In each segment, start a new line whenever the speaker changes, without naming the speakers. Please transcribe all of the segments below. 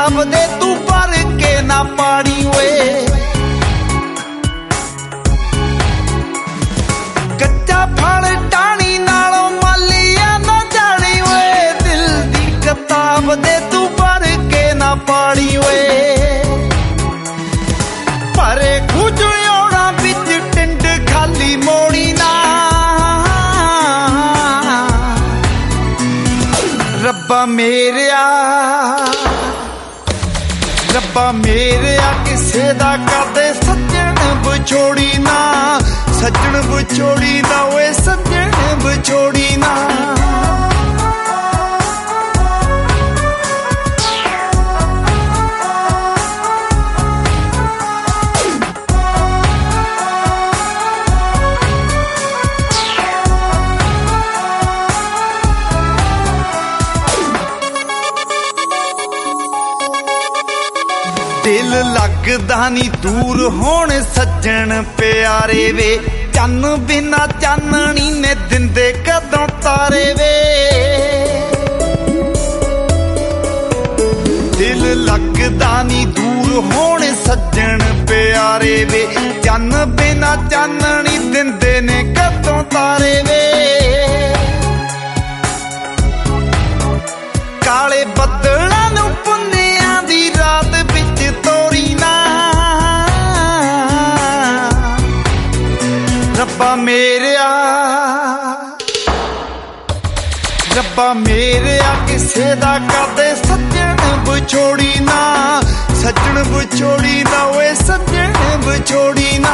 किताब दे तू भर के ना पानी वे कच्चा फल टाणी नालों मालिया ना जानी वे दिल दी किताब दे तू भर के ना पानी वे परे खुजोड़ा बिच टिंड खाली मोड़ी ना रब्बा मेरेया किसे दा करदे सज्जन विछोड़ी ना सज्जन विछोड़ी ना वे सज्जन विछोड़ी ना दिल लगदा नी दूर होण सज्जन प्यारे वे चन्न बिना चाननी ने दिंदे कदों तारे वे दिल लगदा नी दूर होण सज्जन प्यारे वे चन्न बिना चाननी दिंदे ने कदों तारे वे काले बदलां नूं पुन्नियां दी रात विच तोरी ना रब्बा मेरेया किसे दा करदे सज्जन विछोड़ी ना सज्जन विछोड़ी ना वे सज्जन विछोड़ी ना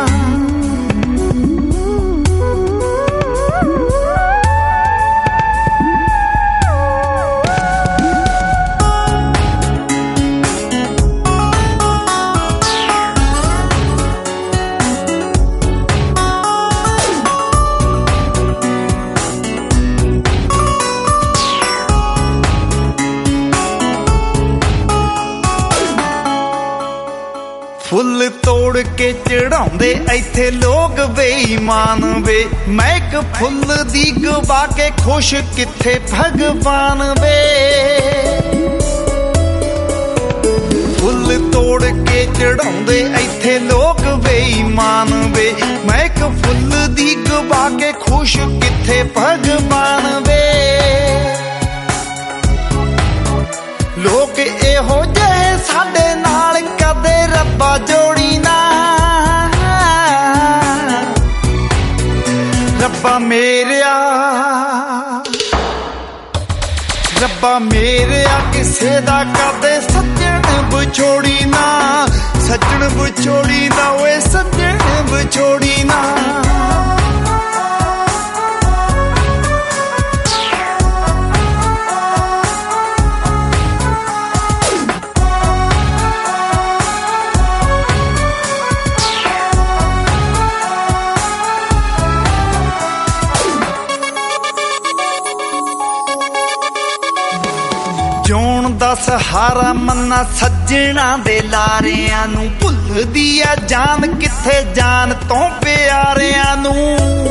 फुल तोड़ के चढ़ाउंदे इत्थे लोग बेईमान वे महक फुल दी गवा के खुश किथे भगवान वे फुल तोड़ के चढ़ाउंदे इत्थे लोग बेईमान वे महक फुल दी गवा के खुश किथे भगवान वे लोग एहो जहे साडे नाल कदे रब्बा जोड़ी ना रब्बा मेरेया किसे दा कदे सज्जन विछोड़ी ना सज्जन विछोड़ी ना वे सज्जन विछोड़ी ना जोन दा सहारा मन्ना सज्जना दे लारियां नूं भुलदी आ जान किथे जान तो प्यारियां नूं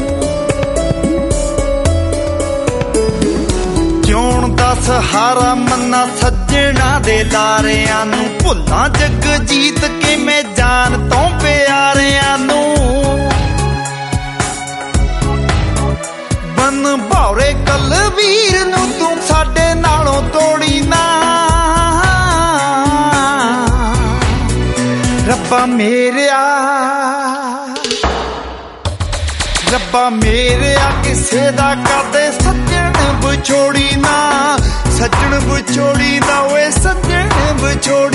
जोन दा सहारा मन्ना सज्जना दे लारियां नूं भुल्लां जग जीत के मैं जान तो प्यारियां नूं बन भौरे कलवीर नूं तू साडे नालों तोड़ी ना रब्बा मेरेया किसे दा करदे सज्जन विछोड़ी ना सज्जन विछोड़ी ना वे सज्जन विछोड़ी